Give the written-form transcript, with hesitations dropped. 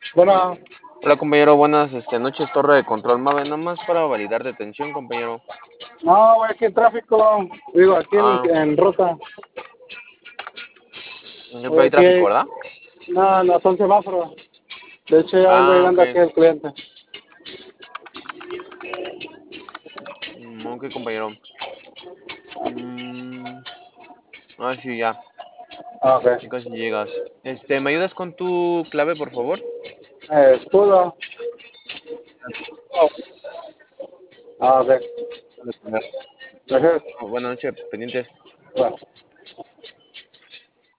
Bueno, Hola compañero, buenas noches, torre de control Mave, nada más para validar detención, compañero. no, voy aquí en tráfico, digo, aquí Ah, en ruta. Voy hay tráfico, aquí, ¿verdad? no, no, son semáforos. De hecho, ya vengo Ah, ok. llegando aquí al cliente. Ok, compañero. Mm, sí, ya, Ah, ok. ya casi llegas. ¿Me ayudas con tu clave, por favor? Escudo. Ah, ok. Gracias. Buenas noches, pendientes. Bueno.